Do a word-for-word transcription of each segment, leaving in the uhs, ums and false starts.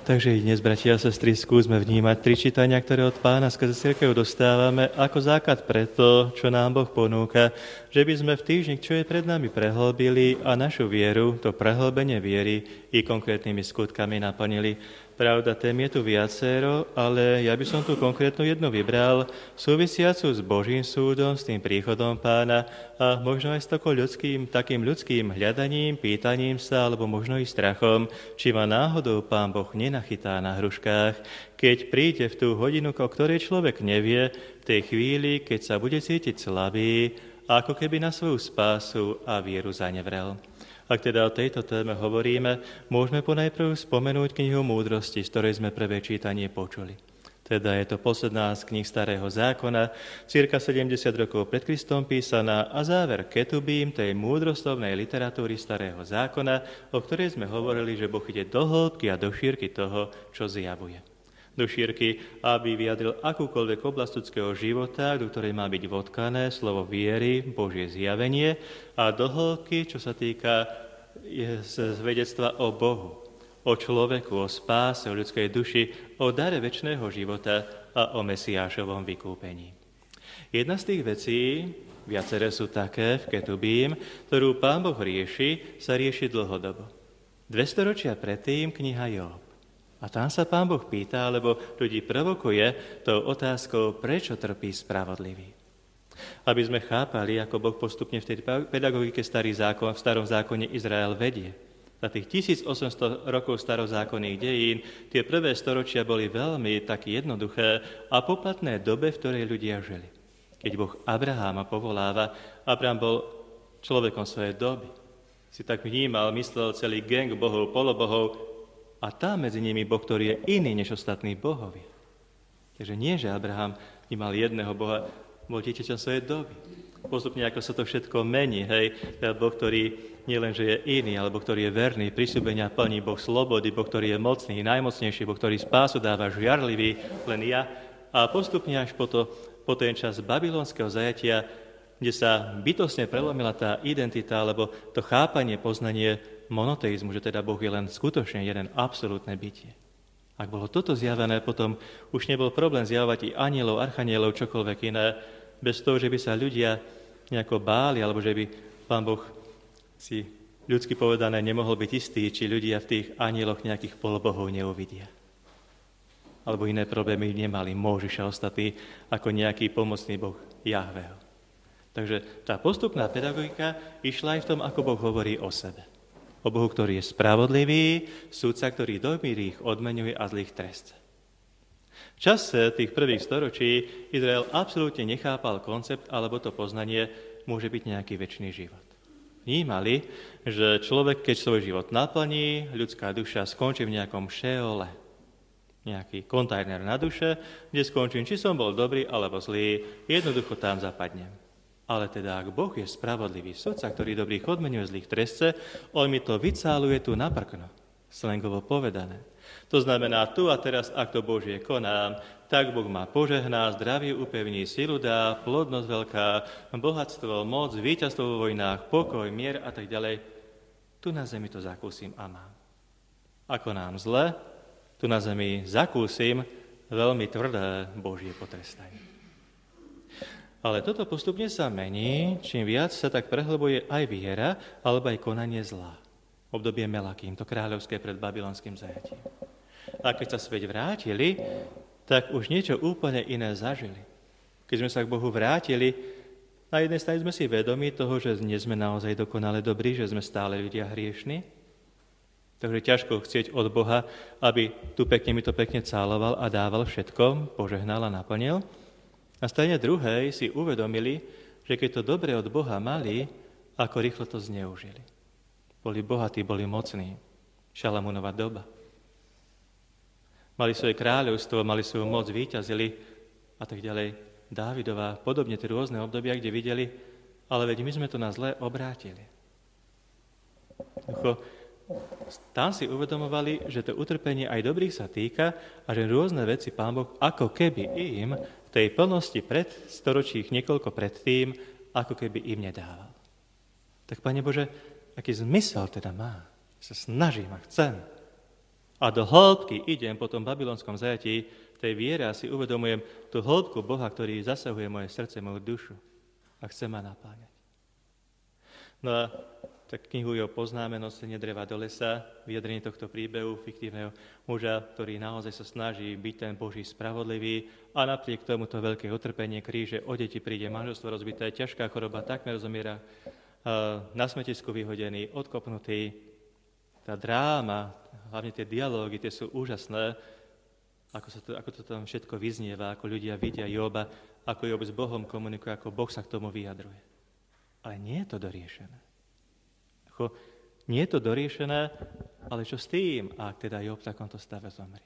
Takže i dnes, bratia a sestry, skúsme vnímať tri čítania, ktoré od Pána skrze cirkev dostávame ako základ pre to, čo nám Boh ponúka, že by sme v týždni, čo je pred nami, prehlbili a našu vieru, to prehlbenie viery, i konkrétnymi skutkami naplnili. Pravda, tém je tu viacero, ale ja by som tu konkrétnu jednu vybral, súvisiacu s Božím súdom, s tým príchodom Pána a možno aj s takým ľudským, takým ľudským hľadaním, pýtaním sa, alebo možno i strachom, či ma náhodou Pán Boh nenachytá na hruškách, keď príde v tú hodinu, o ktorej človek nevie, v tej chvíli, keď sa bude cítiť slabý, ako keby na svoju spásu a vieru zanevrel. Ak teda o tejto téme hovoríme, môžeme ponajprv spomenúť knihu Múdrosti, z ktorej sme prvé čítanie počuli. Teda je to posledná z kníh Starého zákona, cirka sedemdesiat rokov pred Kristom písaná a záver Ketubím, tej múdrostovnej literatúry Starého zákona, o ktorej sme hovorili, že Boh ide do hĺbky a do šírky toho, čo zjavuje. Do šírky, aby vyjadril akúkoľvek oblasť ľudského života, do ktorej má byť vodkané slovo viery, Božie zjavenie, a do hĺbky, čo sa týka svedectva o Bohu, o človeku, o spáse, o ľudskej duši, o dare večného života a o Mesiášovom vykúpení. Jedna z tých vecí, viaceré sú také v Ketubím, ktorú Pán Boh rieši, sa rieši dlhodobo. Dve storočia predtým kniha Job. A tam sa Pán Boh pýta, alebo ľudí provokuje tou otázkou, prečo trpí spravodlivý. Aby sme chápali, ako Boh postupne v tej pedagogike starý zákon, v starom zákone Izrael vedie. Za tých tisícosemsto rokov starozákonných dejín tie prvé storočia boli veľmi také jednoduché a poplatné dobe, v ktorej ľudia žili. Keď Boh Abraháma povoláva, Abraham bol človekom svojej doby. Si tak vnímal, myslel celý gang bohov, polobohov, a tam medzi nimi Boh, ktorý je iný než ostatní bohovia. Takže nie, že Abraham nemal jedného Boha, bol dieťaťom svojej doby. Postupne, ako sa to všetko mení, hej, teda Boh, ktorý nielen, že je iný, alebo ktorý je verný, prisľúbenia plní, Boh slobody, Boh, ktorý je mocný, najmocnejší, Boh, ktorý spásu dáva, žiarlivý, len ja. A postupne až po, to, po ten čas babylonského zajatia, kde sa bytostne prelomila tá identita, alebo to chápanie, poznanie monoteizmu, že teda Boh je len skutočne jeden absolútne bytie. Ak bolo toto zjavené, potom už nebol problém zjavovať i anielov, archanielov, čokoľvek iné, bez toho, že by sa ľudia nejako báli, alebo že by Pán Boh si ľudsky povedané nemohol byť istý, či ľudia v tých anieloch nejakých polobohov neuvidia. Alebo iné problémy nemali Móžiša ostatní ako nejaký pomocný Boh Jahveho. Takže tá postupná pedagogika išla aj v tom, ako Boh hovorí o sebe. O Bohu, ktorý je spravodlivý, súdca, ktorý dobrých odmenuje a zlých trestce. V čase tých prvých storočí Izrael absolútne nechápal koncept alebo to poznanie môže byť nejaký večný život. Vnímali, že človek, keď svoj život naplní, ľudská duša skončí v nejakom šeole, nejaký kontajner na duše, kde skončím, či som bol dobrý alebo zlý, jednoducho tam zapadnem. Ale teda, ak Boh je spravodlivý sudca, ktorý dobrých odmenuje, zlých trestce, on mi to vycáluje tu na prkno, slangovo povedané. To znamená, tu a teraz, ak to Božie konám, tak Boh ma požehná, zdravie upevní, silu dá, plodnosť veľká, bohatstvo, moc, víťazstvo vo vojnách, pokoj, mier a tak ďalej. Tu na zemi to zakúsim a mám. Ako nám zle, tu na zemi zakúsim veľmi tvrdé Božie potrestanie. Ale toto postupne sa mení, čím viac sa tak prehlbuje aj viera, alebo aj konanie zla. Obdobie Melakým, to kráľovské pred babylonským zajatím. A keď sa späť vrátili, tak už niečo úplne iné zažili. Keď sme sa k Bohu vrátili, na jednej strane sme si vedomi toho, že nie sme naozaj dokonale dobrí, že sme stále ľudia hriešni. Takže ťažko chcieť od Boha, aby tu pekne mi to pekne cáloval a dával všetko, požehnal a naplnil. Na strane druhej si uvedomili, že keď to dobre od Boha mali, ako rýchlo to zneužili. Boli bohatí, boli mocní. Šalamúnova doba. Mali svoje kráľovstvo, mali svoju moc, víťazili a tak ďalej. Dávidová, podobne tie rôzne obdobia, kde videli, ale veď my sme to na zlé obrátili. Tam si uvedomovali, že to utrpenie aj dobrých sa týka a že rôzne veci Pán Boh ako keby im v tej plnosti pred storočích niekoľko predtým, ako keby im nedával. Tak, Pane Bože, aký zmysel teda má? Sa snažím a chcem. a do hĺbky idem po tom babylonskom zajatí tej viere a si uvedomujem tú hĺbku Boha, ktorý zasahuje moje srdce, moju dušu a chce ma napáňať. No a tak knihu jeho poznáme, Nosenie dreva do lesa, vyjadrenie tohto príbehu fiktívneho muža, ktorý naozaj sa snaží byť ten Boží spravodlivý a napriek tomuto veľké utrpenie, kríže, o deti príde, manželstvo rozbité, ťažká choroba, takmer zomiera, na smetisku vyhodený, odkopnutý. Tá dráma, hlavne tie dialógy, tie sú úžasné, ako, sa to, ako to tam všetko vyznieva, ako ľudia vidia Joba, ako Job s Bohom komunikuje, ako Boh sa k tomu vyjadruje. Ale nie je to doriešené. Ako, nie je to doriešené, ale čo s tým, ak teda Job v takomto stave zomrie?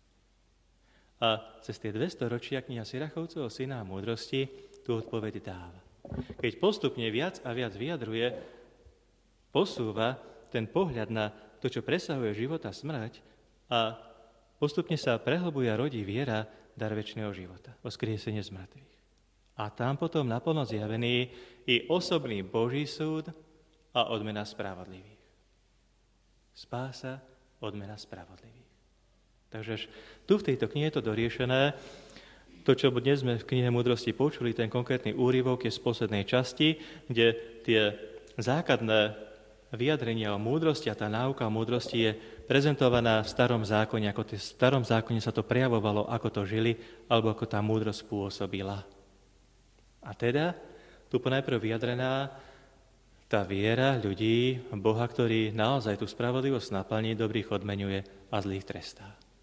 A cez tie dvesto ročia kniha Sirachovcovho syna múdrosti tú odpoveď dáva. Keď postupne viac a viac vyjadruje, posúva ten pohľad na to, čo presahuje život a smrť a postupne sa prehlbuje a rodí viera, dar večného života, vzkriesenie z mŕtvych. A tam potom naplno zjavený i osobný Boží súd a odmena spravodlivých. Spása, odmena spravodlivých. Takže tu v tejto knihe je to doriešené. To, čo dnes sme v knihe Múdrosti počuli, ten konkrétny úryvok je z poslednej časti, kde tie základné vyjadrenia o múdrosti a tá náuka o múdrosti je prezentovaná v starom zákone, ako v starom zákone sa to prejavovalo, ako to žili, alebo ako tá múdrosť pôsobila. A teda, tu ponajprv vyjadrená tá viera ľudí, Boha, ktorý naozaj tú spravodlivosť naplní, dobrých odmenuje a zlých trestá.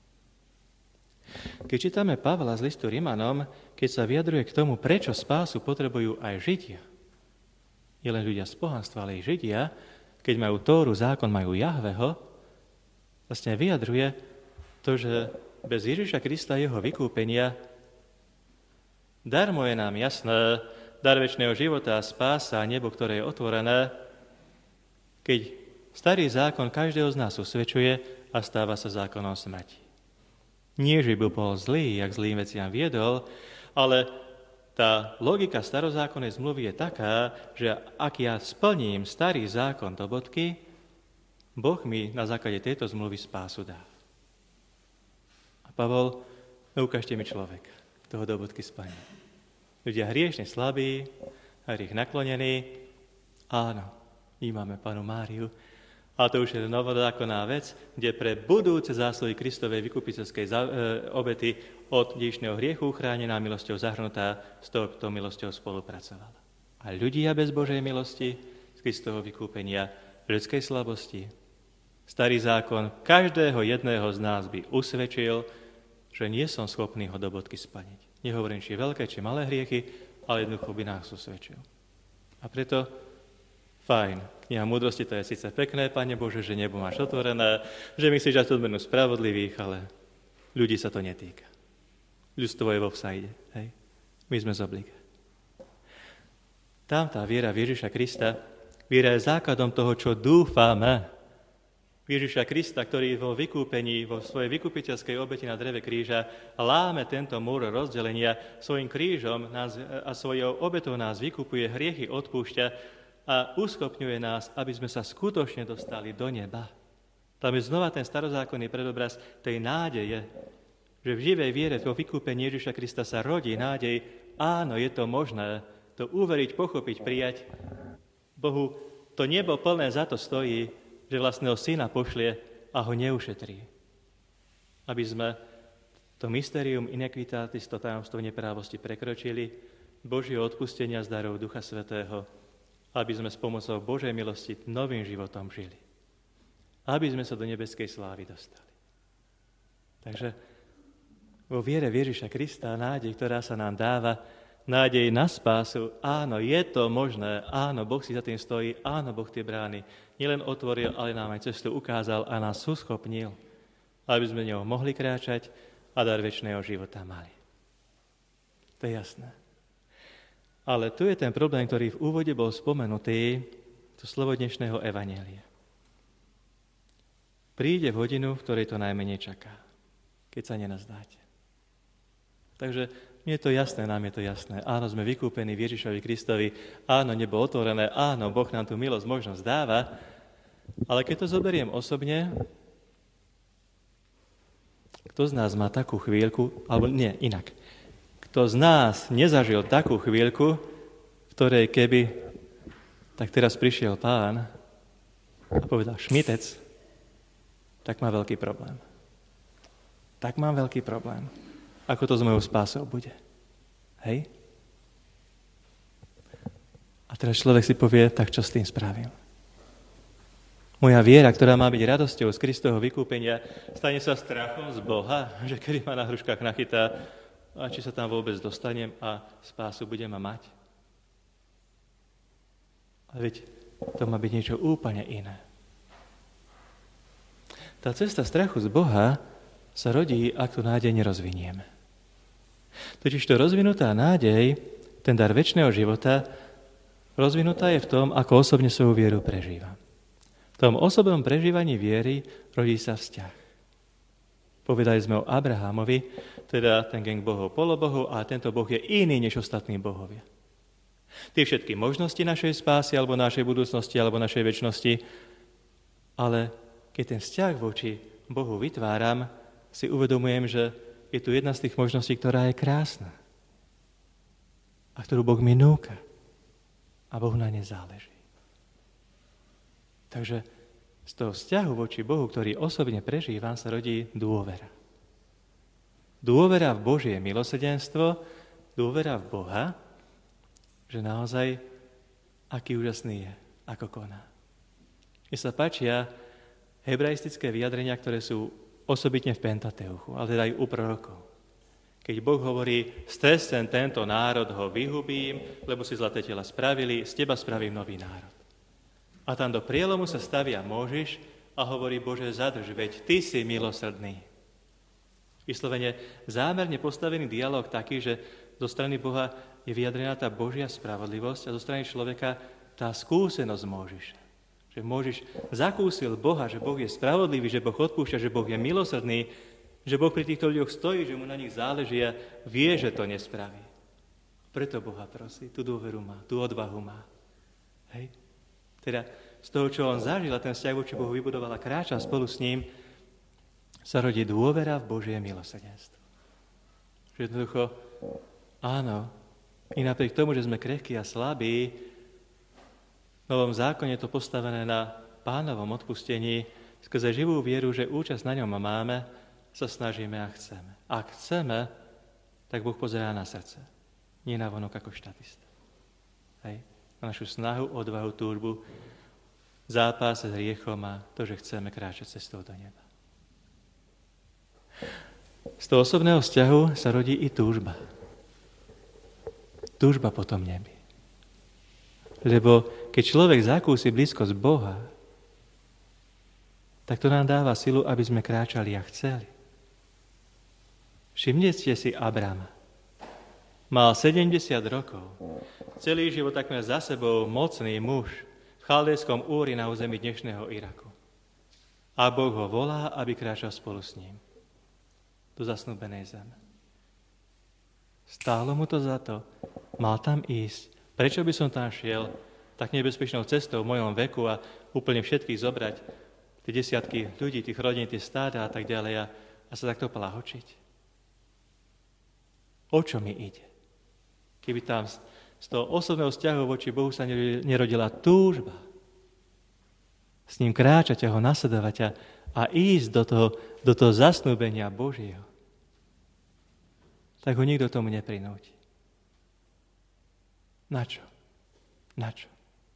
Keď čítame Pavla z listu Rimanom, keď sa vyjadruje k tomu, prečo spásu potrebujú aj Židia, nie len ľudia z pohanstva, ale aj Židia, keď majú Tóru, zákon, majú Jahveho, vlastne vyjadruje to, že bez Ježiša Krista jeho vykúpenia darmo je nám jasné, dar večného života a spása a nebo, ktoré je otvorené, keď starý zákon každého z nás usvedčuje a stáva sa zákonom smrti. Nie, že by bol zlý, jak zlým veciam viedol, ale tá logika starozákonnej zmluvy je taká, že ak ja splním starý zákon do bodky, Boh mi na základe tejto zmluvy spásu dá. A Pavol, no ukážte mi človeka, toho do bodky splní. Ľudia hriešne slabí, hriech naklonení, áno, vnímame Panu Máriu, ale to už je novozákonná vec, kde pre budúce zásluhy Kristovej vykupiteľskej obety od dedičného hriechu chránená milosťou zahrnutá, s touto milosťou spolupracovala. A ľudia bez Božej milosti, z Kristovho vykúpenia, ľudskej slabosti, starý zákon každého jedného z nás by usvedčil, že nie som schopný ho do bodky splniť. Nehovorím, či veľké, či malé hriechy, ale jednoducho by nás usvedčil. A preto, fajn, kniha múdrosti, to je síce pekné, Pane Bože, že nebo máš otvorené, že myslíš, že to odmenu spravodlivých, ale ľudí sa to netýka. Ľudstvo je vo vsajde, hej? My sme z obliga. Tam tá viera v Ježiša Krista, viera je základom toho, čo dúfame. Ježiša Krista, ktorý vo vykúpení, vo svojej vykupiteľskej obeti na dreve kríža láme tento múr rozdelenia, svojim krížom nás, a svojou obetou nás vykupuje, hriechy odpúšťa a uschopňuje nás, aby sme sa skutočne dostali do neba. Tam je znova ten starozákonný predobraz tej nádeje, že v živej viere vo vykúpení Ježiša Krista sa rodí nádej, áno, je to možné, to uveriť, pochopiť, prijať. Bohu to nebo plné za to stojí, že vlastného syna pošlie a ho neušetrí. Aby sme to mysterium iniquitatis, to tajomstvo neprávosti prekročili, Božieho odpustenia z darov Ducha Svätého, aby sme s pomocou Božej milosti novým životom žili. Aby sme sa do nebeskej slávy dostali. Takže vo viere v Ježiša Krista nádej, ktorá sa nám dáva, nádej na spásu, áno, je to možné, áno, Boh si za tým stojí, áno, Boh tie brány nielen otvoril, ale nám aj cestu ukázal a nás uschopnil, aby sme ňou mohli kráčať a dar večného života mali. To je jasné. Ale tu je ten problém, ktorý v úvode bol spomenutý, to slovo dnešného evanjelia. Príde v hodinu, v ktorej to najmenej čaká, keď sa nenazdáte. Takže mne je to jasné, nám je to jasné. Áno, sme vykúpení v Ježišovi Kristovi, áno, nebo otvorené, áno, Boh nám tú milosť možnosť dáva, ale keď to zoberiem osobne, Kto z nás má takú chvíľku, alebo nie, inak. Kto z nás nezažil takú chvíľku, v ktorej keby, tak teraz prišiel Pán a povedal Šmitec, tak má veľký problém. Tak mám veľký problém. Ako to s mojou spásou bude? Hej? A teraz človek si povie, tak čo s tým spravil? Moja viera, ktorá má byť radosťou z Kristovho vykúpenia, stane sa strachom z Boha, že kedy ma na hruškách nachytá a či sa tam vôbec dostanem a spásu budem ma mať. Ale veď to má byť niečo úplne iné. Tá cesta strachu z Boha sa rodí, ak tu nádej nerozvinieme. Totižto rozvinutá nádej, ten dar večného života, rozvinutá je v tom, ako osobne svoju vieru prežívam. V tom osobnom prežívaní viery rodí sa vzťah. Povedali sme o Abrahamovi, teda ten gang bohov polobohov a tento boh je iný než ostatní bohovia. Tie všetky možnosti našej spásy alebo našej budúcnosti alebo našej večnosti, ale keď ten vzťah voči Bohu vytváram, si uvedomujem, že je tu jedna z tých možností, ktorá je krásna a ktorú Boh mi núka a Bohu na ne záleží. Takže z toho vzťahu voči Bohu, ktorý osobne prežívam, sa rodí dôvera. Dôvera v Božie milosrdenstvo, dôvera v Boha, že naozaj aký úžasný je, ako koná. Mne sa páčia hebraistické vyjadrenia, ktoré sú osobitne v Pentateuchu, ale teda aj u prorokov. Keď Boh hovorí, strescen tento národ ho vyhubím, lebo si zlaté tela spravili, z teba spravím nový národ. A tam do prielomu sa stavia Mojžiš a hovorí, Bože, zadrž, veď ty si milosrdný. Vyslovene zámerne postavený dialog taký, že zo strany Boha je vyjadrená tá Božia spravodlivosť a zo strany človeka tá skúsenosť Mojžiša. Že Mojžiš zakúsil Boha, že Boh je spravodlivý, že Boh odpúšťa, že Boh je milosrdný, že Boh pri týchto ľuďoch stojí, že mu na nich záleží a vie, že to nespraví. Preto Boha prosí, tú dôveru má, tú odvahu má. Hej? Teda z toho, čo on zažil a ten vzťah voči Bohu vybudoval a kráčal spolu s ním, sa rodí dôvera v Božie milosrdenstvo. Že jednoducho, áno, i napriek tomu, že sme krehkí a slabí, v Novom zákone to postavené na Pánovom odpustení, skrze živú vieru, že účasť na ňom máme, sa snažíme a chceme. Ak chceme, tak Boh pozerá na srdce, nie na vonok ako štatista. Hej? Na našu snahu, odvahu, túžbu, zápas s hriechom a to, že chceme kráčať cestou do neba. Z toho osobného vzťahu sa rodí i túžba. Túžba po tom nebi. Lebo keď človek zakúsi blízkosť Boha, tak to nám dáva silu, aby sme kráčali a chceli. Všimnite si Abrama. Mal sedemdesiat rokov. Celý život takmer za sebou mocný muž v chaldejskom Úri na území dnešného Iraku. A Boh ho volá, aby kráčal spolu s ním do zasnúbenej zeme. Stálo mu to za to. Mal tam ísť. Prečo by som tam šiel tak nebezpečnou cestou v mojom veku a úplne všetkých zobrať, tie desiatky ľudí, tých rodín, tie stáda a tak ďalej a, a sa takto plahočiť? O čo mi ide? Keby tam z toho osobného vzťahu voči Bohu sa nerodila túžba s ním kráčať a ho nasledovať a, a ísť do toho, do toho zasnúbenia Božieho, tak ho nikto tomu neprinúti. Na čo? Na čo?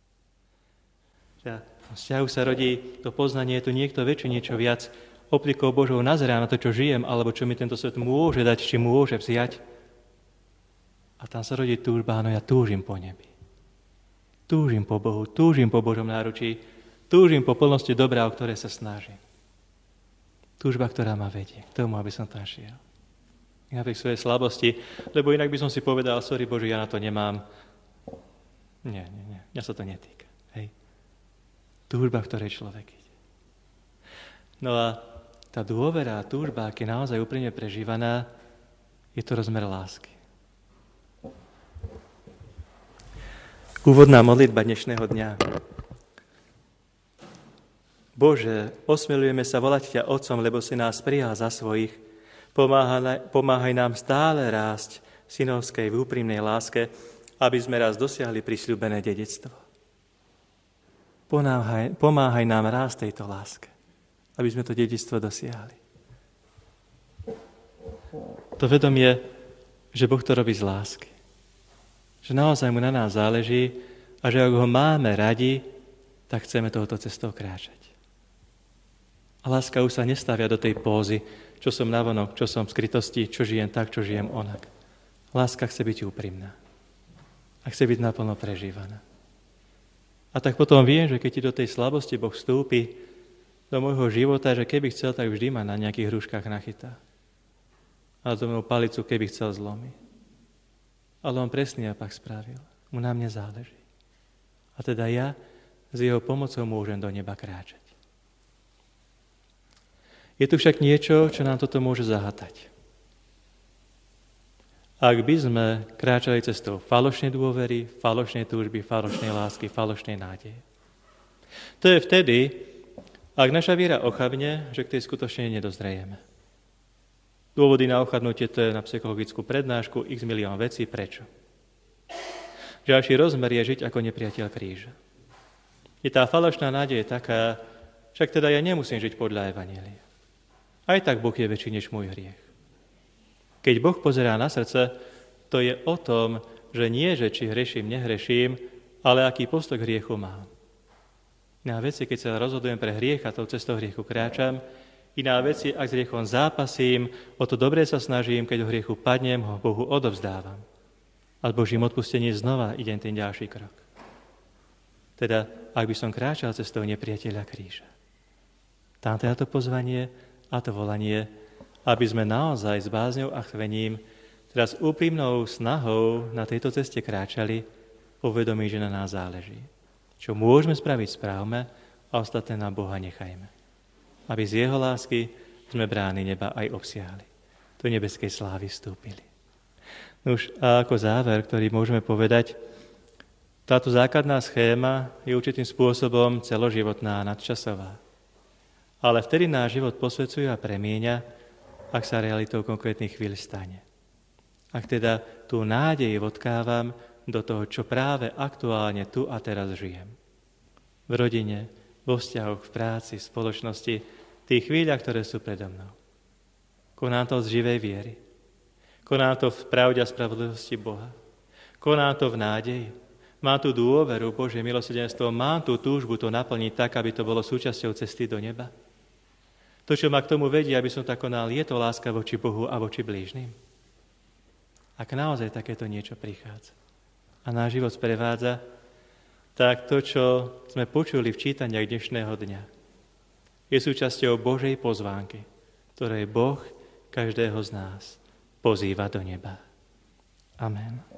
V vzťahu sa rodí to poznanie, je tu niekto väčší, niečo viac. Optikou Božou nazerám na to, čo žijem, alebo čo mi tento svet môže dať, či môže vziať. A tam sa rodí túžba, áno, ja túžim po nebi. Túžim po Bohu, túžim po Božom náručí, túžim po plnosti dobra, o ktoré sa snažím. Túžba, ktorá ma vedie k tomu, aby som tam šiel. Napriek svojej slabosti, lebo inak by som si povedal, sorry Bože, ja na to nemám. Nie, nie, nie, mňa sa to netýka. Hej. Túžba, v ktorej človek ide. No a tá dôvera a túžba, ak je naozaj úprimne prežívaná, je to rozmer lásky. Úvodná modlitba dnešného dňa. Bože, osmelujeme sa volať ťa Otcom, lebo si nás prijal za svojich Pomáhaj, pomáhaj nám stále rásť v synovskej, v úprimnej láske, aby sme raz dosiahli prisľúbené dedičstvo. Pomáhaj, pomáhaj nám rásť tejto láske, aby sme to dedičstvo dosiahli. To vedomie, že Boh to robí z lásky. Že naozaj mu na nás záleží a že ak ho máme radi, tak chceme touto cestou kráčať. A láska už sa nestavia do tej pózy, čo som navonok, čo som v skrytosti, čo žijem tak, čo žijem onak. Láska chce byť úprimná. A chce byť naplno prežívaná. A tak potom viem, že keď ti do tej slabosti Boh vstúpi do môjho života, že keby chcel, tak vždy ma na nejakých hruškách nachytá. A do moju palicu, keby chcel, zlomí. Ale on presný opak spravil. Mu na mne záleží. A teda ja s jeho pomocou môžem do neba kráčať. Je tu však niečo, čo nám toto môže zahatať. Ak by sme kráčali cestou falošnej dôvery, falošnej túžby, falošnej lásky, falošnej nádeje. To je vtedy, ak naša viera ochabne, že k tej skutočne nedozrejeme. Dôvody na ochabnutie to je na psychologickú prednášku x milión vecí. Prečo? Ďalší rozmer je žiť ako nepriateľ kríža. Je tá falošná nádej taká, však teda ja nemusím žiť podľa evanjelia. Aj tak Boh je väčší než môj hriech. Keď Boh pozerá na srdce, to je o tom, že nie, že či hreším, nehreším, ale aký postoj k hriechu mám. Iná vec je, keď sa rozhodujem pre hriech a tou cestou hriechu kráčam. Iná vec je, ak s hriechom zápasím, o to dobre sa snažím, keď o hriechu padnem, ho Bohu odovzdávam. A s Božím odpustením znova idem ten ďalší krok. Teda, ak by som kráčal cestou nepriateľa kríža. Tamto je to pozvanie a to volanie, aby sme naozaj s bázňou a chvením, teda s úprimnou snahou na tejto ceste kráčali, uvedomí, že na nás záleží. Čo môžeme spraviť, správme a ostatné na Boha nechajme. Aby z jeho lásky sme brány neba aj obsiahli. Do nebeskej slávy vstúpili. Nuž a ako záver, ktorý môžeme povedať, táto základná schéma je určitým spôsobom celoživotná a nadčasová. Ale vtedy náš život posvedzuje a premieňa, ak sa realitou konkrétnych chvíľ stane. Ak teda tú nádej vodkávam do toho, čo práve aktuálne tu a teraz žijem. V rodine, vo vzťahoch, v práci, v spoločnosti, v tých chvíľach, ktoré sú predo mnou. Konám to z živej viery. Konám to v pravde a spravodlivosti Boha. Konám to v nádeji. Mám tú dôveru, Božie milosrdenstvo, mám tú túžbu to naplniť tak, aby to bolo súčasťou cesty do neba. To, čo ma k tomu vedie, aby som tak konal, je to láska voči Bohu a voči blížnym. Ak naozaj takéto niečo prichádza a náš život sprevádza, tak to, čo sme počuli v čítaniach dnešného dňa, je súčasťou Božej pozvánky, ktorej Boh každého z nás pozýva do neba. Amen.